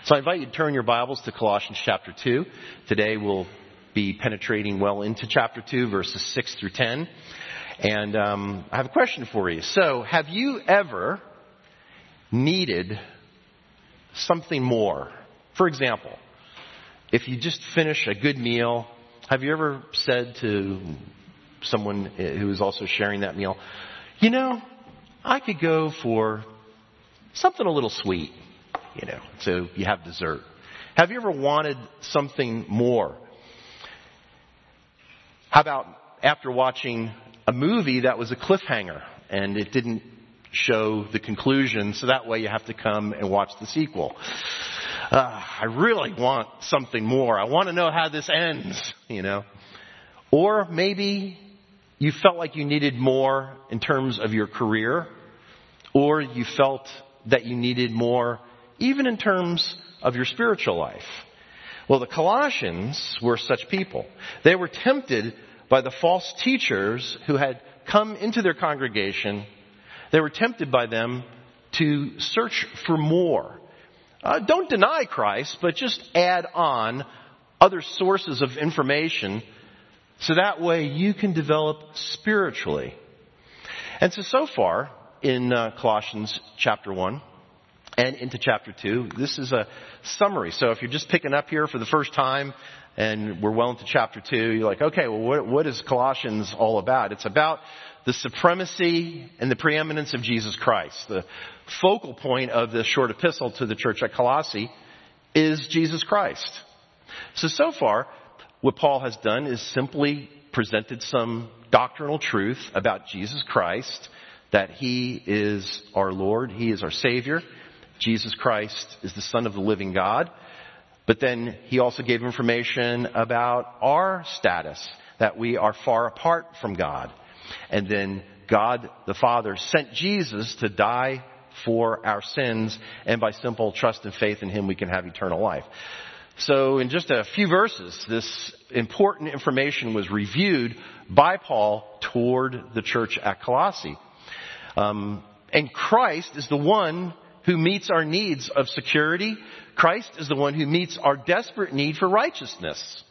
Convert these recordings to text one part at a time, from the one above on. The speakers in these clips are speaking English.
So I invite you to turn your Bibles to Colossians chapter 2. Today we'll be penetrating well into chapter 2, verses 6 through 10. And I have a question for you. So, have you ever needed something more? For example, if you just finish a good meal, have you ever said to someone who is also sharing that meal, you know, I could go for something a little sweet, so you have dessert. Have you ever wanted something more? How about after watching a movie that was a cliffhanger and it didn't show the conclusion, so that way you have to come and watch the sequel? I really want something more. I want to know how this ends, Or maybe you felt like you needed more in terms of your career, or you felt that you needed more even in terms of your spiritual life. Well, the Colossians were such people. They were tempted by the false teachers who had come into their congregation. They were tempted by them to search for more. Don't deny Christ, but just add on other sources of information so that way you can develop spiritually. And so far in Colossians chapter 1 and into chapter 2, this is a summary. So if you're just picking up here for the first time and we're well into chapter 2, you're like, okay, well, what is Colossians all about? It's about the supremacy and the preeminence of Jesus Christ. The focal point of this short epistle to the church at Colossae is Jesus Christ. So far, what Paul has done is simply presented some doctrinal truth about Jesus Christ, that He is our Lord, He is our Savior. Jesus Christ is the Son of the living God. But then he also gave information about our status, that we are far apart from God. And then God the Father sent Jesus to die for our sins, and by simple trust and faith in Him we can have eternal life. So in just a few verses, this important information was reviewed by Paul toward the church at Colossae. And Christ is the one who meets our needs of security. Christ is the one who meets our desperate need for righteousness.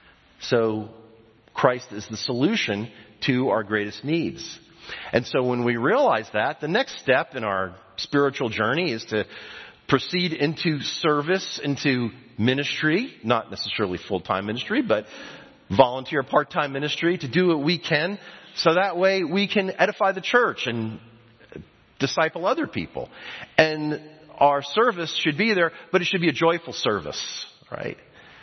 So Christ is the solution to our greatest needs. And so when we realize that, the next step in our spiritual journey is to proceed into service, into ministry, not necessarily full-time ministry, but volunteer part-time ministry, to do what we can so that way we can edify the church and disciple other people. And our service should be there, but it should be a joyful service, right?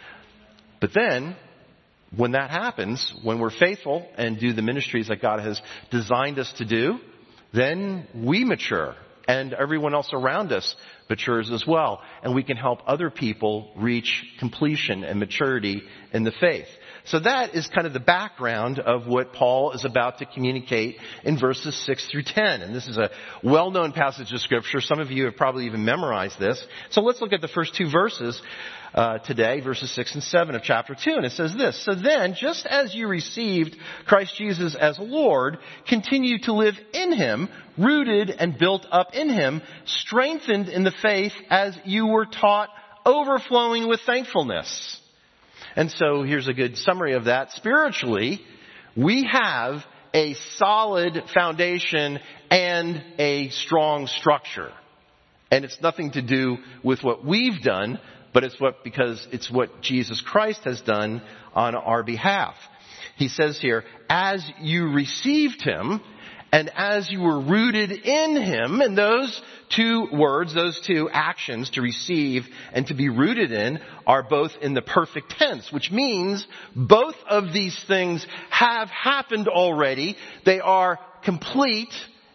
But then, when that happens, when we're faithful and do the ministries that God has designed us to do, then we mature, and everyone else around us matures as well. And we can help other people reach completion and maturity in the faith. So that is kind of the background of what Paul is about to communicate in verses 6 through 10. And this is a well-known passage of Scripture. Some of you have probably even memorized this. So let's look at the first two verses today, verses 6 and 7 of chapter 2. And it says this: So then, just as you received Christ Jesus as Lord, continue to live in Him, rooted and built up in Him, strengthened in the faith as you were taught, overflowing with thankfulness. And so here's a good summary of that. Spiritually, we have a solid foundation and a strong structure. And it's nothing to do with what we've done, but because it's what Jesus Christ has done on our behalf. He says here, as you received Him and as you were rooted in Him, and those two words, those two actions, to receive and to be rooted in, are both in the perfect tense, which means both of these things have happened already. They are complete,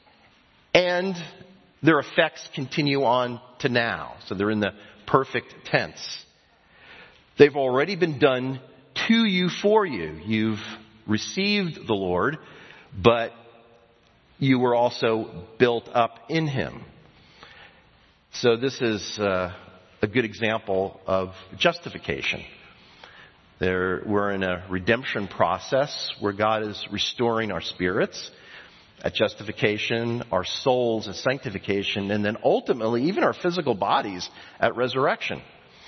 and their effects continue on to now. So they're in the perfect tense. They've already been done to you for you. You've received the Lord, but you were also built up in Him. So this is a good example of justification. We're in a redemption process where God is restoring our spirits at justification, our souls at sanctification, and then ultimately even our physical bodies at resurrection.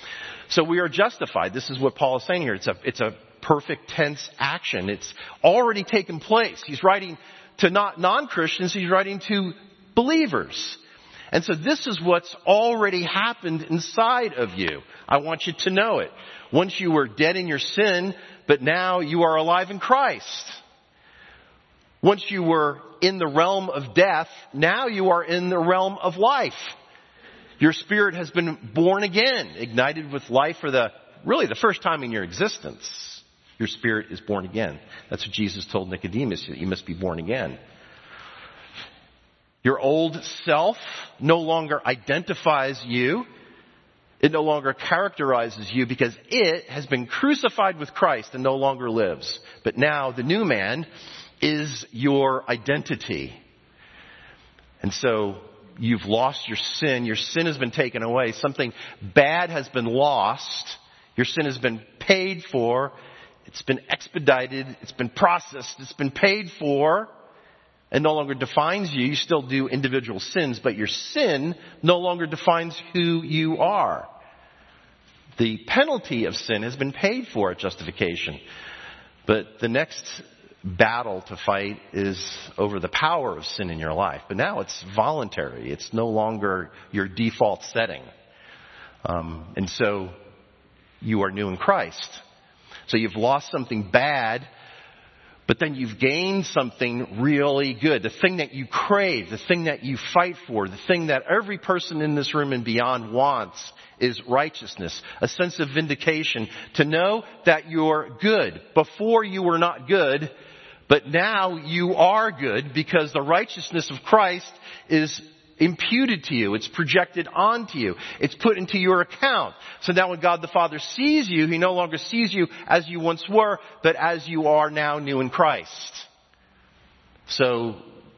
So we are justified. This is what Paul is saying here. It's a perfect tense action. It's already taken place. He's writing to not non-Christians. He's writing to believers. And so this is what's already happened inside of you. I want you to know it. Once you were dead in your sin, but now you are alive in Christ. Once you were in the realm of death, now you are in the realm of life. Your spirit has been born again, ignited with life for the first time in your existence. Your spirit is born again. That's what Jesus told Nicodemus, that you must be born again. Your old self no longer identifies you. It no longer characterizes you because it has been crucified with Christ and no longer lives. But now the new man is your identity. And so you've lost your sin. Your sin has been taken away. Something bad has been lost. Your sin has been paid for. It's been expedited. It's been processed. It's been paid for. And no longer defines you. You still do individual sins, but your sin no longer defines who you are. The penalty of sin has been paid for at justification. But the next battle to fight is over the power of sin in your life. But now it's voluntary. It's no longer your default setting. And so you are new in Christ. So you've lost something bad, but then you've gained something really good. The thing that you crave, the thing that you fight for, the thing that every person in this room and beyond wants is righteousness, a sense of vindication, to know that you're good. Before you were not good, but now you are good because the righteousness of Christ is imputed to you. It's projected onto you. It's put into your account. So now when God the Father sees you, He no longer sees you as you once were, but as you are now new in Christ. So,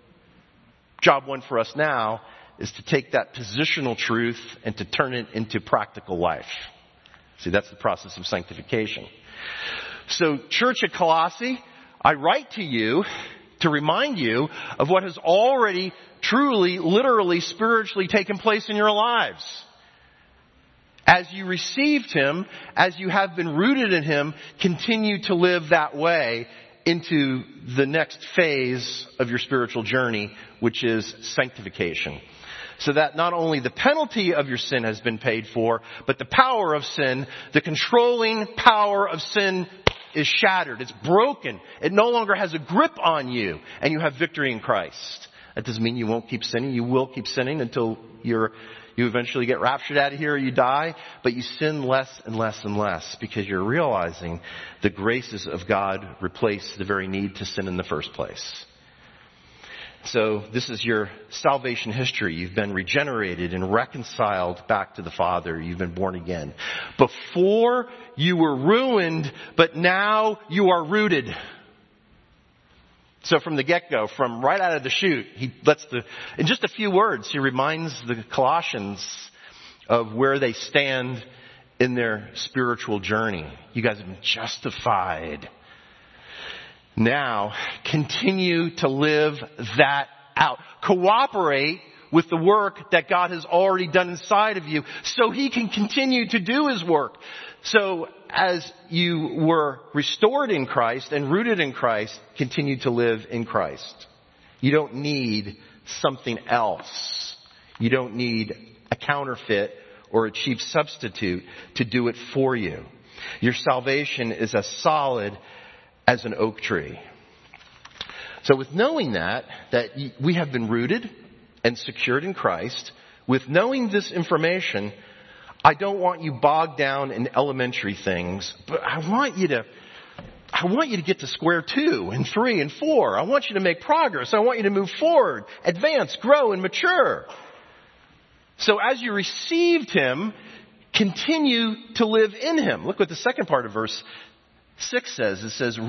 job one for us now is to take that positional truth and to turn it into practical life. See, that's the process of sanctification. So, Church at Colossae, I write to you to remind you of what has already truly, literally, spiritually taken place in your lives. As you received Him, as you have been rooted in Him, continue to live that way into the next phase of your spiritual journey, which is sanctification. So that not only the penalty of your sin has been paid for, but the power of sin, the controlling power of sin is shattered. It's broken. It no longer has a grip on you, and you have victory in Christ. That doesn't mean you won't keep sinning. You will keep sinning until you eventually get raptured out of here or you die. But you sin less and less and less because you're realizing the graces of God replace the very need to sin in the first place. So this is your salvation history. You've been regenerated and reconciled back to the Father. You've been born again. Before you were ruined, but now you are rooted. So from the get-go, from right out of the chute, in just a few words, he reminds the Colossians of where they stand in their spiritual journey. You guys have been justified. Now, continue to live that out. Cooperate with the work that God has already done inside of you so He can continue to do His work. So as you were restored in Christ and rooted in Christ, continue to live in Christ. You don't need something else. You don't need a counterfeit or a cheap substitute to do it for you. Your salvation is as solid as an oak tree. So with knowing that we have been rooted and secured in Christ, with knowing this information, I don't want you bogged down in elementary things, but I want you to get to square 2 and 3 and 4. I want you to make progress. I want you to move forward, advance, grow, and mature. So as you received Him, continue to live in Him. Look what the second part of verse 6 says. It says,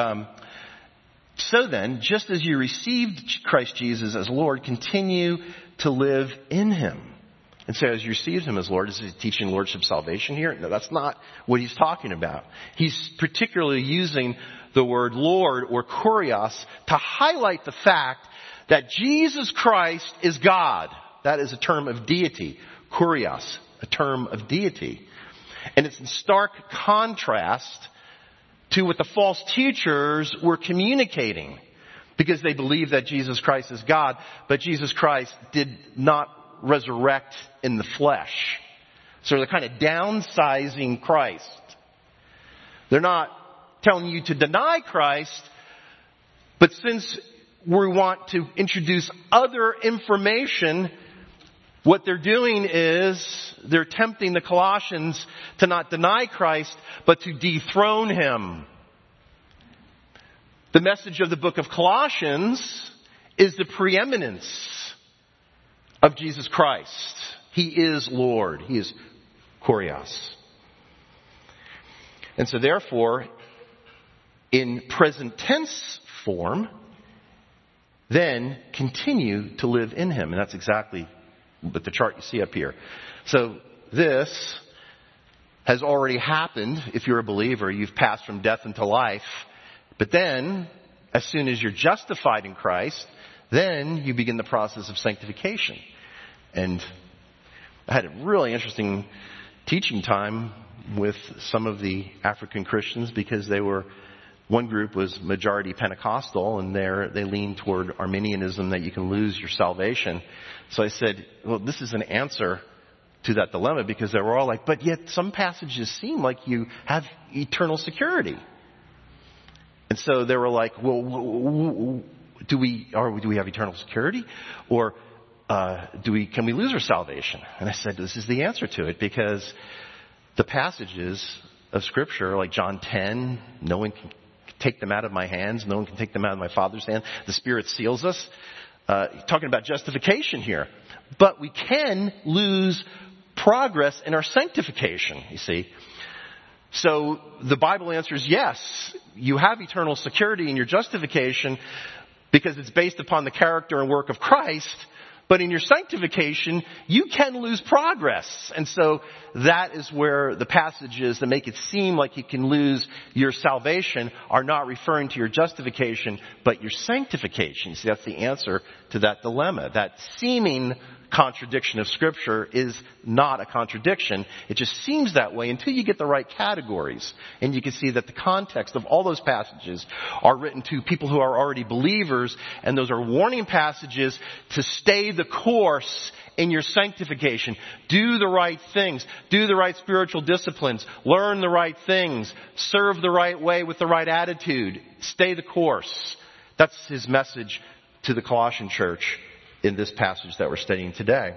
so then, just as you received Christ Jesus as Lord, continue to live in Him. And so as you received Him as Lord, is He teaching Lordship salvation here? No, that's not what He's talking about. He's particularly using the word Lord or kurios to highlight the fact that Jesus Christ is God. That is a term of deity. Kurios, a term of deity. And it's in stark contrast to what the false teachers were communicating, because they believe that Jesus Christ is God, but Jesus Christ did not resurrect in the flesh. So they're kind of downsizing Christ. They're not telling you to deny Christ, but since we want to introduce other information, what they're doing is they're tempting the Colossians to not deny Christ, but to dethrone Him. The message of the book of Colossians is the preeminence of Jesus Christ. He is Lord. He is Kurios. And so therefore, in present tense form, then continue to live in Him. And that's exactly what the chart you see up here. So this has already happened. If you're a believer, you've passed from death into life. But then, as soon as you're justified in Christ, then you begin the process of sanctification. And I had a really interesting teaching time with some of the African Christians, because one group was majority Pentecostal, and they leaned toward Arminianism, that you can lose your salvation. So I said, well, this is an answer to that dilemma, because they were all like, but yet some passages seem like you have eternal security. And so they were like, well, do we have eternal security? Or can we lose our salvation? And I said, this is the answer to it, because the passages of Scripture, like John 10, no one can take them out of my hands, no one can take them out of my Father's hand. The Spirit seals us. Talking about justification here. But we can lose progress in our sanctification, you see. So the Bible answers yes, you have eternal security in your justification because it's based upon the character and work of Christ. But in your sanctification, you can lose progress. And so that is where the passages that make it seem like you can lose your salvation are not referring to your justification, but your sanctification. See, that's the answer to that dilemma. That seeming contradiction of Scripture is not a contradiction. It just seems that way until you get the right categories. And you can see that the context of all those passages are written to people who are already believers, and those are warning passages to stay the course in your sanctification. Do the right things. Do the right spiritual disciplines. Learn the right things. Serve the right way with the right attitude. Stay the course. That's his message to the Colossian church in this passage that we're studying today.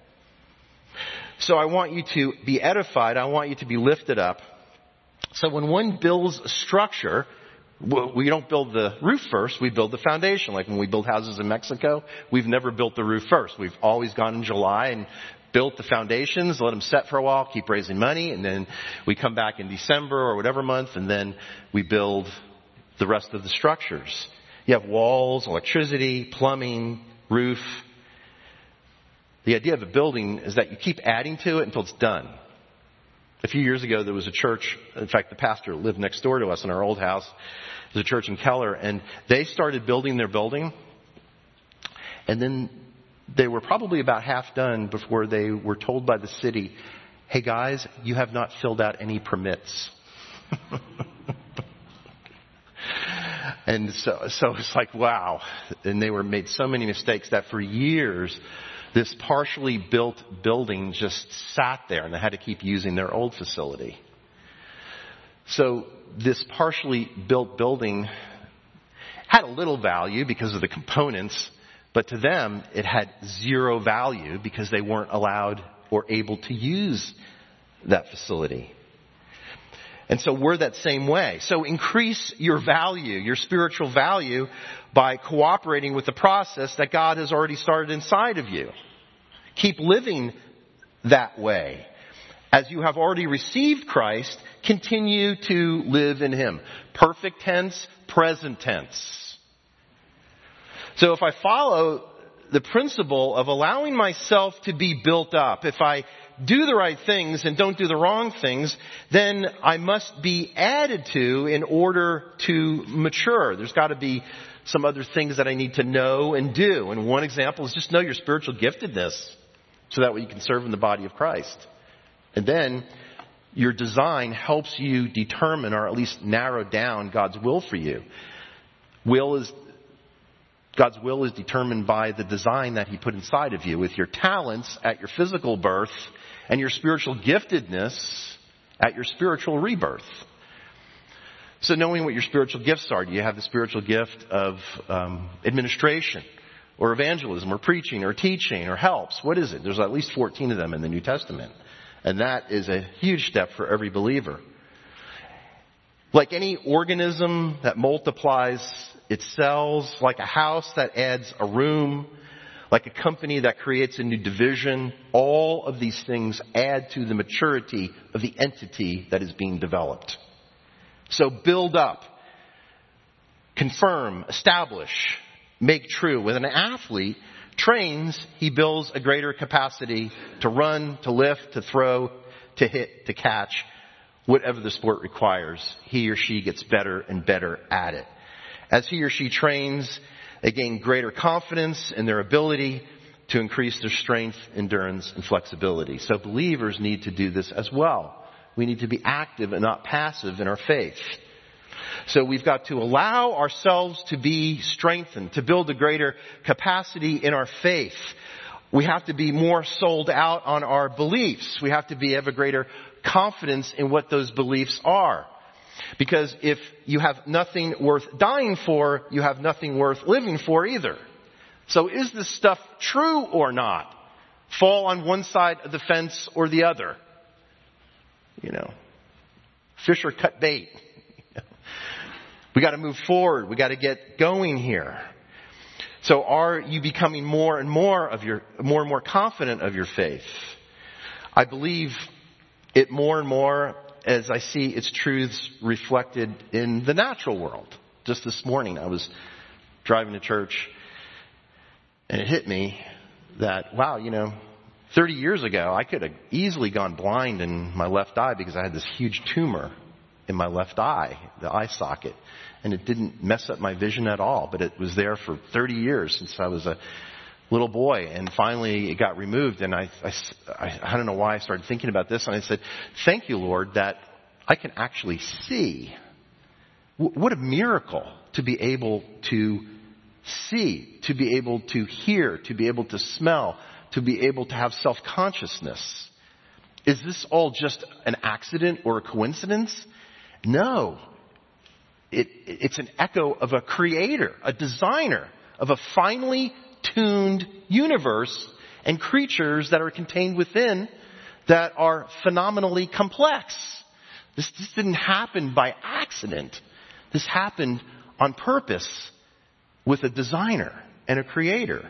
So I want you to be edified. I want you to be lifted up. So when one builds a structure, we don't build the roof first, we build the foundation. Like when we build houses in Mexico, we've never built the roof first. We've always gone in July and built the foundations, let them set for a while, keep raising money, and then we come back in December or whatever month, and then we build the rest of the structures. You have walls, electricity, plumbing, roof. The idea of a building is that you keep adding to it until it's done. A few years ago, there was a church. In fact, the pastor lived next door to us in our old house. There's a church in Keller, and they started building their building. And then they were probably about half done before they were told by the city, hey guys, you have not filled out any permits. And so it's like, wow. And they made so many mistakes that for years, this partially built building just sat there, and they had to keep using their old facility. So this partially built building had a little value because of the components, but to them it had zero value because they weren't allowed or able to use that facility. And so we're that same way. So increase your value, your spiritual value, by cooperating with the process that God has already started inside of you. Keep living that way. As you have already received Christ, continue to live in Him. Perfect tense, present tense. So if I follow the principle of allowing myself to be built up, if I do the right things and don't do the wrong things, then I must be added to in order to mature. There's got to be some other things that I need to know and do. And one example is just know your spiritual giftedness so that way you can serve in the body of Christ. And then Your design helps you determine, or at least narrow down, God's will for you. God's will is determined by the design that He put inside of you, with your talents at your physical birth and your spiritual giftedness at your spiritual rebirth. So knowing what your spiritual gifts are, do you have the spiritual gift of administration or evangelism or preaching or teaching or helps? What is it? There's at least 14 of them in the New Testament. And that is a huge step for every believer. Like any organism that multiplies its cells, like a house that adds a room, like a company that creates a new division, all of these things add to the maturity of the entity that is being developed. So build up, confirm, establish, make true. When an athlete trains, he builds a greater capacity to run, to lift, to throw, to hit, to catch. Whatever the sport requires, he or she gets better and better at it. As he or she trains, they gain greater confidence in their ability to increase their strength, endurance, and flexibility. So believers need to do this as well. We need to be active and not passive in our faith. So we've got to allow ourselves to be strengthened, to build a greater capacity in our faith. We have to be more sold out on our beliefs. We have to have a greater confidence in what those beliefs are. Because if you have nothing worth dying for, you have nothing worth living for either. So is this stuff true or not? Fall on one side of the fence or the other. Fish or cut bait. We got to move forward. We got to get going here. So are you becoming more and more confident of your faith? I believe it more and more as I see its truths reflected in the natural world. Just this morning I was driving to church and it hit me that, 30 years ago I could have easily gone blind in my left eye because I had this huge tumor in my left eye, the eye socket. And it didn't mess up my vision at all, but it was there for 30 years since I was a little boy. And finally it got removed, and I don't know why I started thinking about this. And I said, thank you, Lord, that I can actually see. What a miracle to be able to see, to be able to hear, to be able to smell, to be able to have self-consciousness. Is this all just an accident or a coincidence? No. It's an echo of a creator, a designer of a finely tuned universe and creatures that are contained within that are phenomenally complex. This didn't happen by accident. This happened on purpose with a designer and a creator.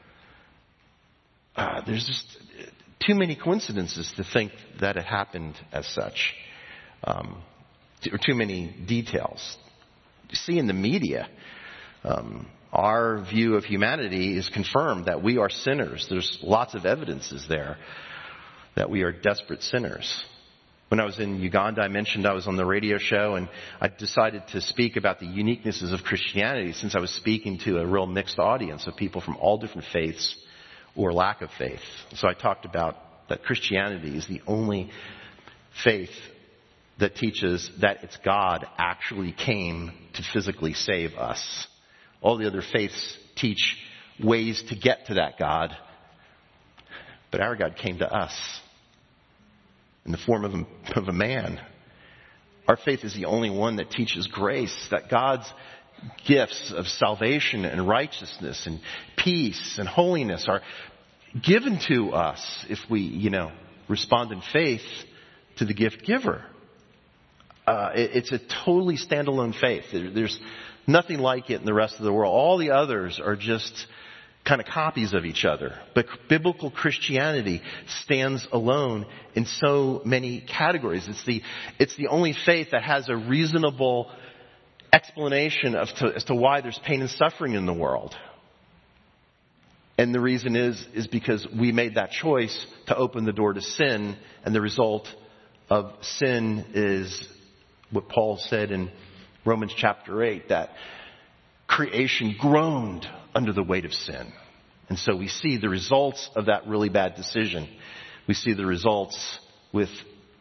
There's just too many coincidences to think that it happened as such. Or too many details. You see in the media, our view of humanity is confirmed that we are sinners. There's lots of evidences there that we are desperate sinners. When I was in Uganda, I mentioned I was on the radio show, and I decided to speak about the uniquenesses of Christianity since I was speaking to a real mixed audience of people from all different faiths or lack of faith. So I talked about that Christianity is the only faith that teaches that it's God actually came to physically save us. All the other faiths teach ways to get to that God, but our God came to us in the form of a man. Our faith is the only one that teaches grace, that God's gifts of salvation and righteousness and peace and holiness are given to us if we, respond in faith to the gift giver. It's a totally standalone faith. There's nothing like it in the rest of the world. All the others are just kind of copies of each other. But biblical Christianity stands alone in so many categories. It's the only faith that has a reasonable explanation as to why there's pain and suffering in the world. And the reason is because we made that choice to open the door to sin, and the result of sin is what Paul said in Romans chapter 8, that creation groaned under the weight of sin. And so we see the results of that really bad decision. We see the results with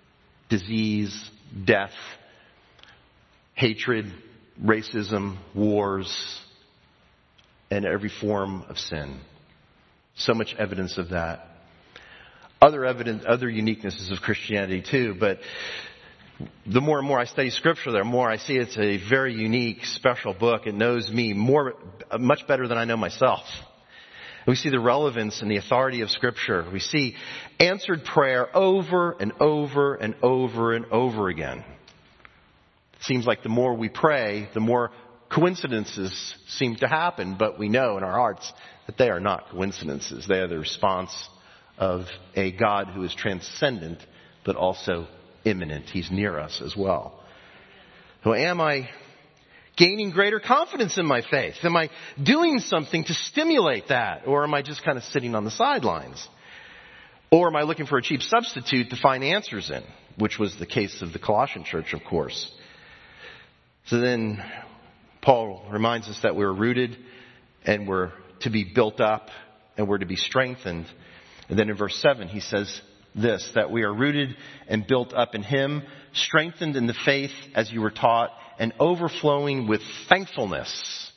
disease, death, hatred, racism, wars, and every form of sin. So much evidence of that. Other uniquenesses of Christianity too, but the more and more I study Scripture, the more I see it's a very unique, special book. It knows me much better than I know myself. We see the relevance and the authority of Scripture. We see answered prayer over and over and over and over again. It seems like the more we pray, the more coincidences seem to happen, but we know in our hearts that they are not coincidences. They are the response of a God who is transcendent, but also imminent. He's near us as well. So am I gaining greater confidence in my faith? Am I doing something to stimulate that? Or am I just kind of sitting on the sidelines? Or am I looking for a cheap substitute to find answers in? Which was the case of the Colossian church, of course. So then Paul reminds us that we're rooted and we're to be built up and we're to be strengthened. And then in verse 7 he says this, that we are rooted and built up in Him, strengthened in the faith as you were taught, and overflowing with thankfulness.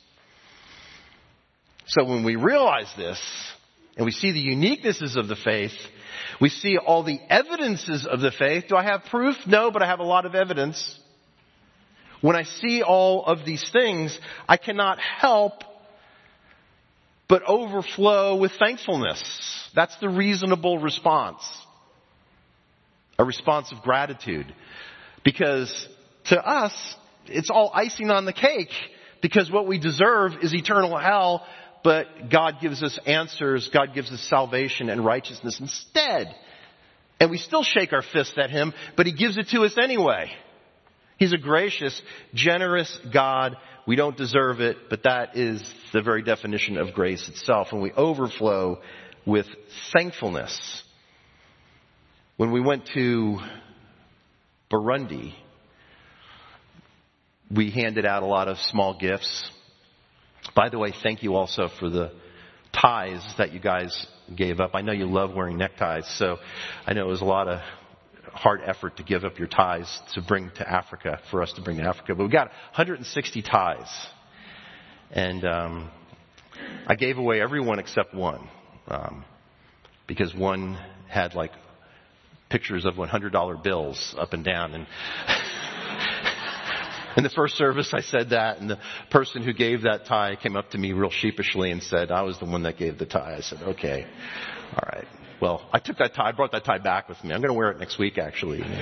So when we realize this, and we see the uniquenesses of the faith, we see all the evidences of the faith. Do I have proof? No, but I have a lot of evidence. When I see all of these things, I cannot help but overflow with thankfulness. That's the reasonable response. A response of gratitude. Because to us, it's all icing on the cake. Because what we deserve is eternal hell. But God gives us answers. God gives us salvation and righteousness instead. And we still shake our fist at Him, but He gives it to us anyway. He's a gracious, generous God. We don't deserve it, but that is the very definition of grace itself. And we overflow with thankfulness. When we went to Burundi, we handed out a lot of small gifts. By the way, thank you also for the ties that you guys gave up. I know you love wearing neckties, so I know it was a lot of hard effort to give up your ties to bring to Africa, for us to bring to Africa. But we got 160 ties. And I gave away every one except one. Because one had like pictures of $100 bills up and down. And in the first service I said that, and the person who gave that tie came up to me real sheepishly and said, I was the one that gave the tie. I said, okay, all right. Well, I took that tie, I brought that tie back with me. I'm going to wear it next week, actually. But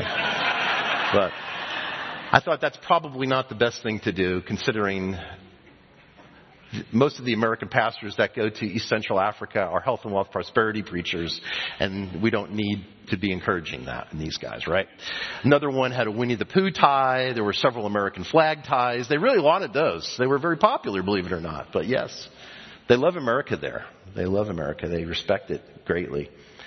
I thought that's probably not the best thing to do, considering most of the American pastors that go to East Central Africa are health and wealth prosperity preachers, and we don't need to be encouraging that in these guys, right? Another one had a Winnie the Pooh tie. There were several American flag ties. They really wanted those. They were very popular, believe it or not. But yes, they love America there. They love America. They respect it greatly.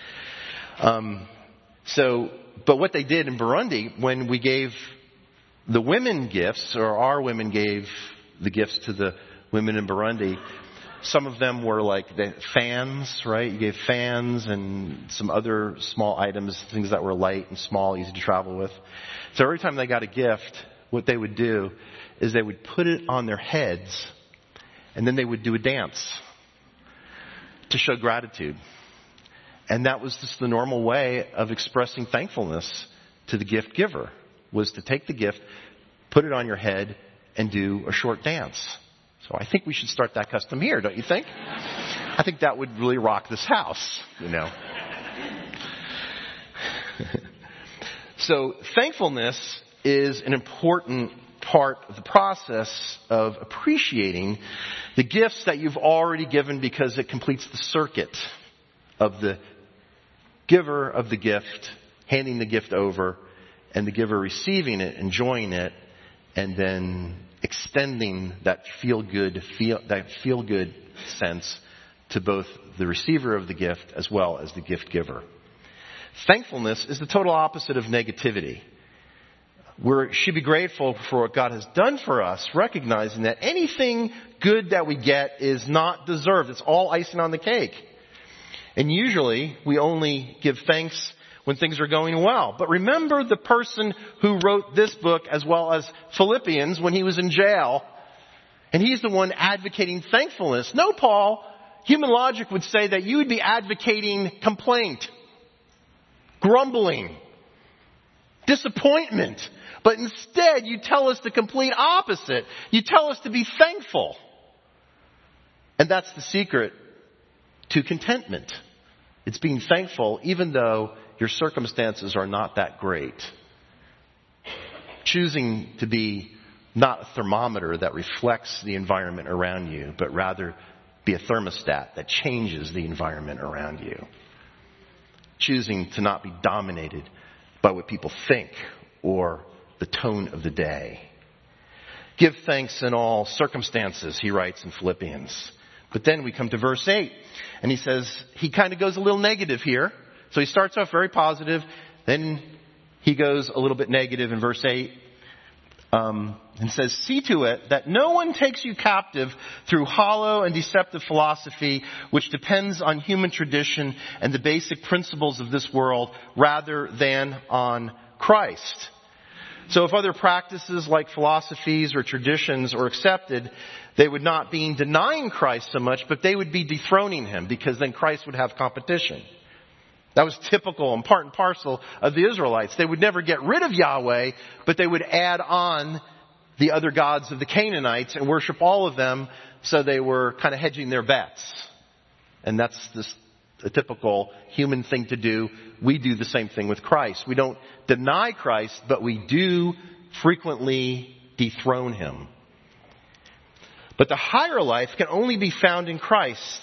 But what they did in Burundi, when we gave the women gifts, or our women gave the gifts to the women in Burundi, some of them were like the fans, right? You gave fans and some other small items, things that were light and small, easy to travel with. So every time they got a gift, what they would do is they would put it on their heads, and then they would do a dance to show gratitude. And that was just the normal way of expressing thankfulness to the gift giver, was to take the gift, put it on your head, and do a short dance. So I think we should start that custom here, don't you think? I think that would really rock this house, you know. So thankfulness is an important part of the process of appreciating the gifts that you've already given, because it completes the circuit of the giver of the gift, handing the gift over, and the giver receiving it, enjoying it, and then extending that feel good sense to both the receiver of the gift as well as the gift giver. Thankfulness is the total opposite of negativity. We should be grateful for what God has done for us, recognizing that anything good that we get is not deserved. It's all icing on the cake. And usually we only give thanks when things are going well. But remember the person who wrote this book as well as Philippians when he was in jail. And he's the one advocating thankfulness. No, Paul, human logic would say that you would be advocating complaint, grumbling, disappointment. But instead, you tell us the complete opposite. You tell us to be thankful. And that's the secret to contentment. It's being thankful even though your circumstances are not that great. Choosing to be not a thermometer that reflects the environment around you, but rather be a thermostat that changes the environment around you. Choosing to not be dominated by what people think or the tone of the day. Give thanks in all circumstances, he writes in Philippians. But then we come to verse 8, and he says, he kind of goes a little negative here. So he starts off very positive, then he goes a little bit negative in verse 8, and says, see to it that no one takes you captive through hollow and deceptive philosophy, which depends on human tradition and the basic principles of this world, rather than on Christ. So if other practices like philosophies or traditions are accepted, they would not be denying Christ so much, but they would be dethroning him, because then Christ would have competition. That was typical and part and parcel of the Israelites. They would never get rid of Yahweh, but they would add on the other gods of the Canaanites and worship all of them, so they were kind of hedging their bets. And that's a typical human thing to do. We do the same thing with Christ. We don't deny Christ, but we do frequently dethrone him. But the higher life can only be found in Christ.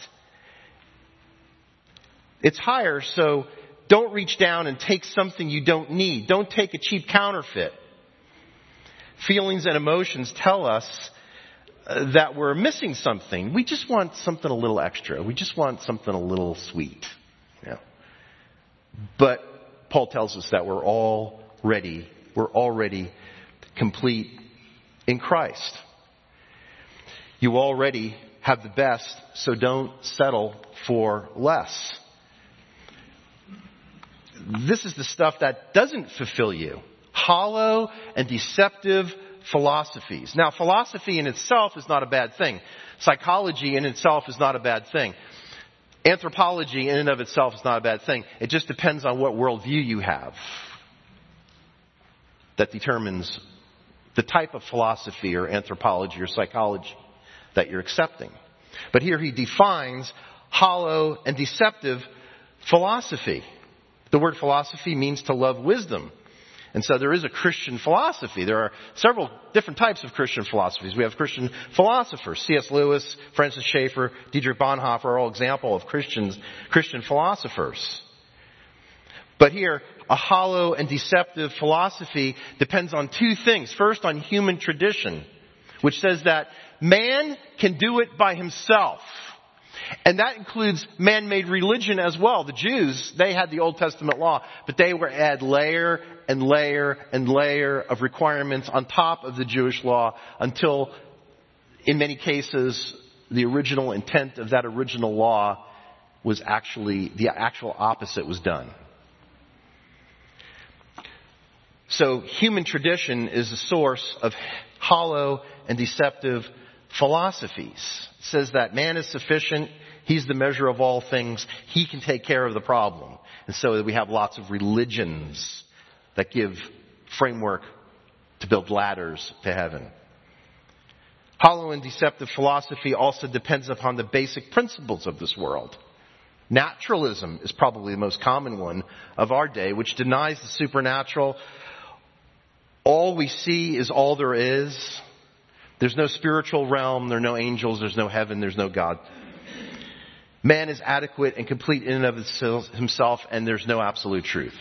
It's higher, so don't reach down and take something you don't need. Don't take a cheap counterfeit. Feelings and emotions tell us that we're missing something. We just want something a little extra. We just want something a little sweet. Yeah. But Paul tells us that we're already complete in Christ. You already have the best, so don't settle for less. This is the stuff that doesn't fulfill you. Hollow and deceptive philosophies. Now, philosophy in itself is not a bad thing. Psychology in itself is not a bad thing. Anthropology in and of itself is not a bad thing. It just depends on what worldview you have. That determines the type of philosophy or anthropology or psychology that you're accepting. But here he defines hollow and deceptive philosophy. The word philosophy means to love wisdom. And so there is a Christian philosophy. There are several different types of Christian philosophies. We have Christian philosophers. C.S. Lewis, Francis Schaeffer, Dietrich Bonhoeffer are all examples of Christian philosophers. But here, a hollow and deceptive philosophy depends on two things. First, on human tradition, which says that man can do it by himself. And that includes man-made religion as well. The Jews, they had the Old Testament law, but they were add layer and layer and layer of requirements on top of the Jewish law until, in many cases, the original intent of that original law was actually, the actual opposite was done. So human tradition is the source of hollow and deceptive philosophies. It says that man is sufficient. He's the measure of all things. He can take care of the problem. And so we have lots of religions that give framework to build ladders to heaven. Hollow and deceptive philosophy also depends upon the basic principles of this world. Naturalism is probably the most common one of our day, which denies the supernatural. All we see is all there is. There's no spiritual realm, there are no angels, there's no heaven, there's no God. Man is adequate and complete in and of himself, and there's no absolute truth.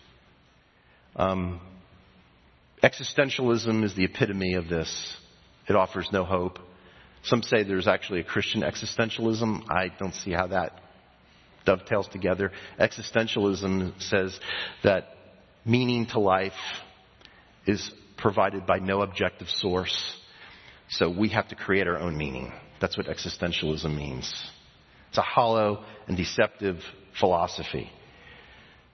Existentialism is the epitome of this. It offers no hope. Some say there's actually a Christian existentialism. I don't see how that dovetails together. Existentialism says that meaning to life is provided by no objective source. So we have to create our own meaning. That's what existentialism means. It's a hollow and deceptive philosophy.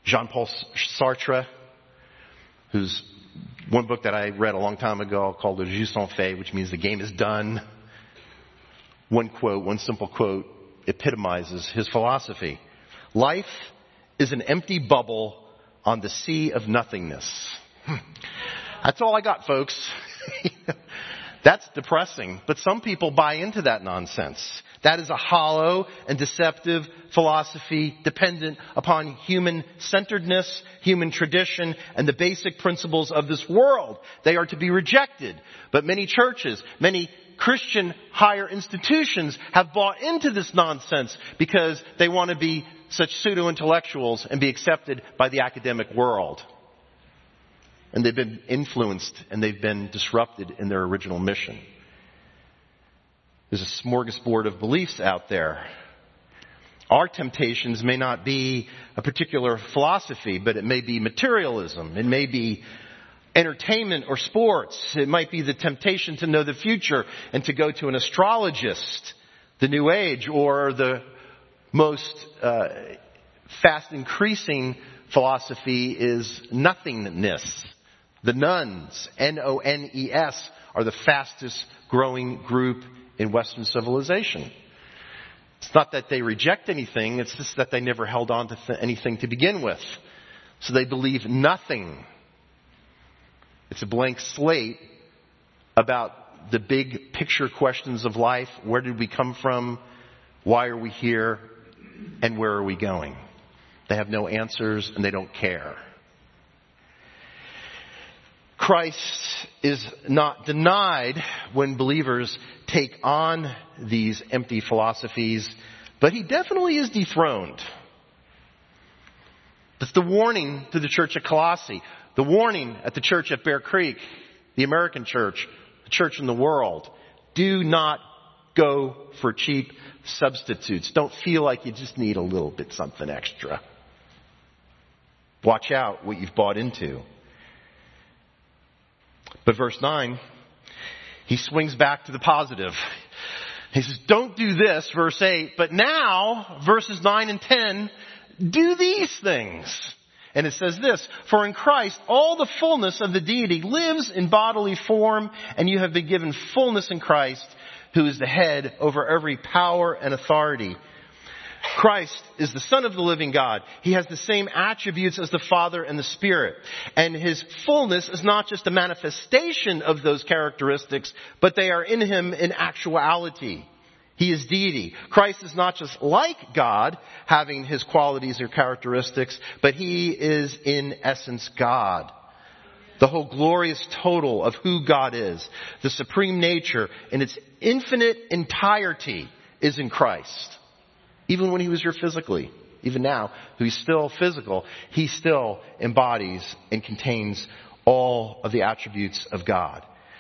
Jean-Paul Sartre, whose one book that I read a long time ago called Le Jeu sont fait, which means the game is done. One quote, one simple quote, epitomizes his philosophy. Life is an empty bubble on the sea of nothingness. That's all I got, folks. That's depressing, but some people buy into that nonsense. That is a hollow and deceptive philosophy dependent upon human-centeredness, human tradition, and the basic principles of this world. They are to be rejected. But many churches, many Christian higher institutions have bought into this nonsense because they want to be such pseudo-intellectuals and be accepted by the academic world. And they've been influenced and they've been disrupted in their original mission. There's a smorgasbord of beliefs out there. Our temptations may not be a particular philosophy, but it may be materialism. It may be entertainment or sports. It might be the temptation to know the future and to go to an astrologist, the New Age, or the most fast increasing philosophy is nothingness. The nones, N-O-N-E-S, are the fastest growing group in Western civilization. It's not that they reject anything, it's just that they never held on to anything to begin with. So they believe nothing. It's a blank slate about the big picture questions of life. Where did we come from? Why are we here? And where are we going? They have no answers and they don't care. Christ is not denied when believers take on these empty philosophies, but he definitely is dethroned. That's the warning to the church at Colossae, the warning at the church at Bear Creek, the American church, the church in the world. Do not go for cheap substitutes. Don't feel like you just need a little bit something extra. Watch out what you've bought into. But verse 9, he swings back to the positive. He says, don't do this, verse 8, but now, verses 9 and 10, do these things. And it says this, for in Christ all the fullness of the deity lives in bodily form, and you have been given fullness in Christ, who is the head over every power and authority. Christ is the Son of the living God. He has the same attributes as the Father and the Spirit. And his fullness is not just a manifestation of those characteristics, but they are in him in actuality. He is deity. Christ is not just like God, having his qualities or characteristics, but he is in essence God. The whole glorious total of who God is, the supreme nature in its infinite entirety is in Christ. Even when he was here physically, even now, he's still physical, he still embodies and contains all of the attributes of God.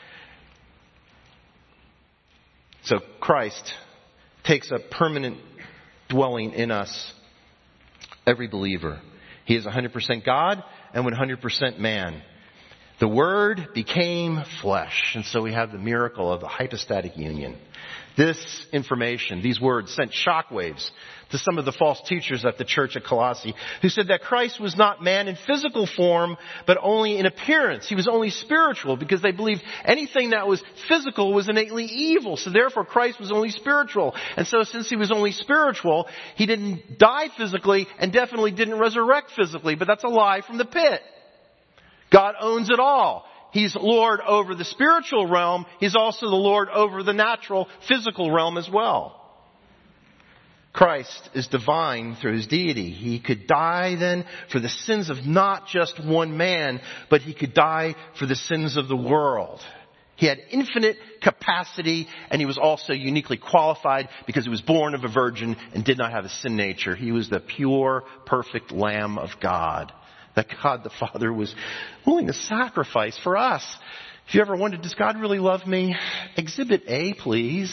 So Christ takes up permanent dwelling in us, every believer. He is 100% God and 100% man. The Word became flesh, and so we have the miracle of the hypostatic union. This information, these words, sent shockwaves to some of the false teachers at the church at Colossae, who said that Christ was not man in physical form, but only in appearance. He was only spiritual, because they believed anything that was physical was innately evil. So therefore Christ was only spiritual. And so since he was only spiritual, he didn't die physically and definitely didn't resurrect physically. But that's a lie from the pit. God owns it all. He's Lord over the spiritual realm. He's also the Lord over the natural, physical realm as well. Christ is divine through his deity. He could die then for the sins of not just one man, but he could die for the sins of the world. He had infinite capacity, and he was also uniquely qualified because he was born of a virgin and did not have a sin nature. He was the pure, perfect Lamb of God that God the Father was willing to sacrifice for us. If you ever wondered, does God really love me? Exhibit A, please.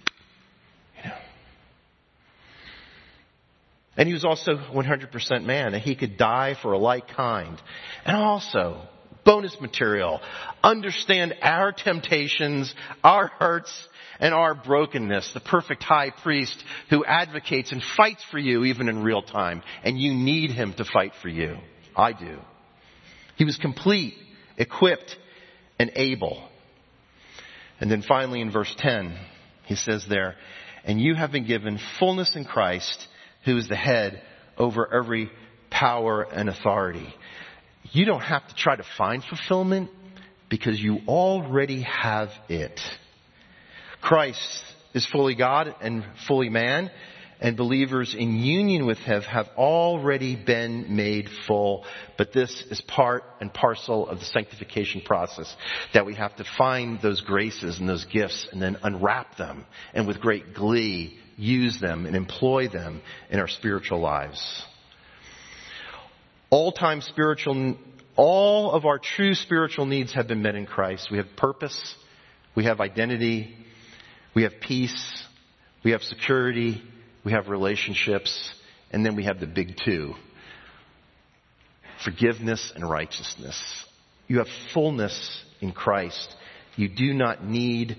And he was also 100% man, and he could die for a like kind. And also, bonus material. Understand our temptations, our hurts, and our brokenness. The perfect high priest who advocates and fights for you even in real time. And you need him to fight for you. I do. He was complete, equipped, and able. And then finally in verse 10, he says there, and you have been given fullness in Christ, who is the head over every power and authority. You don't have to try to find fulfillment because you already have it. Christ is fully God and fully man, and believers in union with him have already been made full. But this is part and parcel of the sanctification process, that we have to find those graces and those gifts and then unwrap them and with great glee use them and employ them in our spiritual lives. All of our true spiritual needs have been met in Christ. We have purpose, we have identity, we have peace, we have security, we have relationships, and then we have the big two: forgiveness and righteousness. You have fullness in Christ. You do not need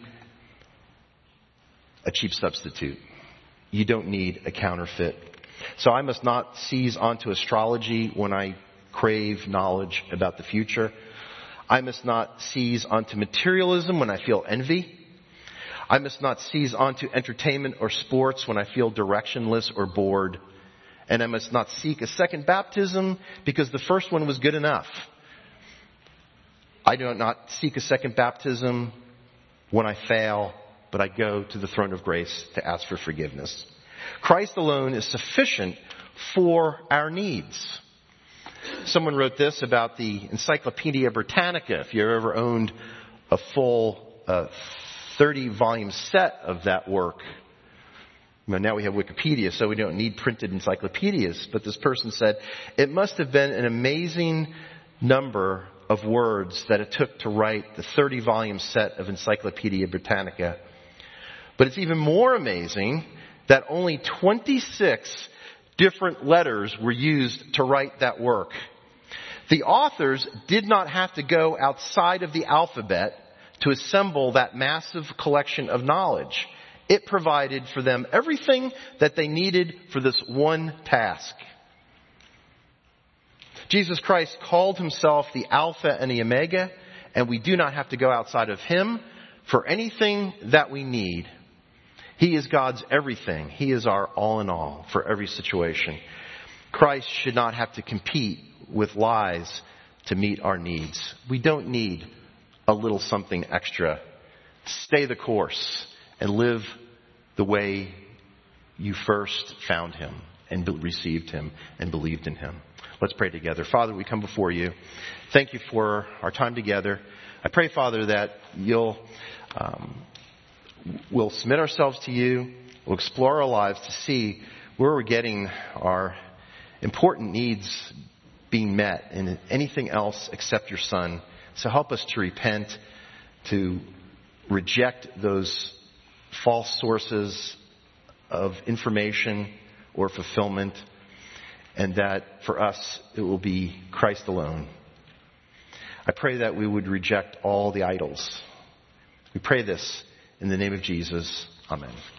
a cheap substitute. You don't need a counterfeit. So I must not seize onto astrology when I crave knowledge about the future. I must not seize onto materialism when I feel envy. I must not seize onto entertainment or sports when I feel directionless or bored. And I must not seek a second baptism because the first one was good enough. I do not seek a second baptism when I fail, but I go to the throne of grace to ask for forgiveness. Christ alone is sufficient for our needs. Someone wrote this about the Encyclopedia Britannica. If you ever owned a full 30-volume set of that work. Well, now we have Wikipedia, so we don't need printed encyclopedias. But this person said, it must have been an amazing number of words that it took to write the 30-volume set of Encyclopedia Britannica. But it's even more amazing that only 26 different letters were used to write that work. The authors did not have to go outside of the alphabet to assemble that massive collection of knowledge. It provided for them everything that they needed for this one task. Jesus Christ called himself the Alpha and the Omega, and we do not have to go outside of him for anything that we need. He is God's everything. He is our all in all for every situation. Christ should not have to compete with lies to meet our needs. We don't need a little something extra. Stay the course and live the way you first found him and received him and believed in him. Let's pray together. Father, we come before you. Thank you for our time together. I pray, Father, that we'll submit ourselves to you. We'll explore our lives to see where we're getting our important needs being met and anything else except your Son. So help us to repent, to reject those false sources of information or fulfillment, and that for us it will be Christ alone. I pray that we would reject all the idols. We pray this in the name of Jesus. Amen.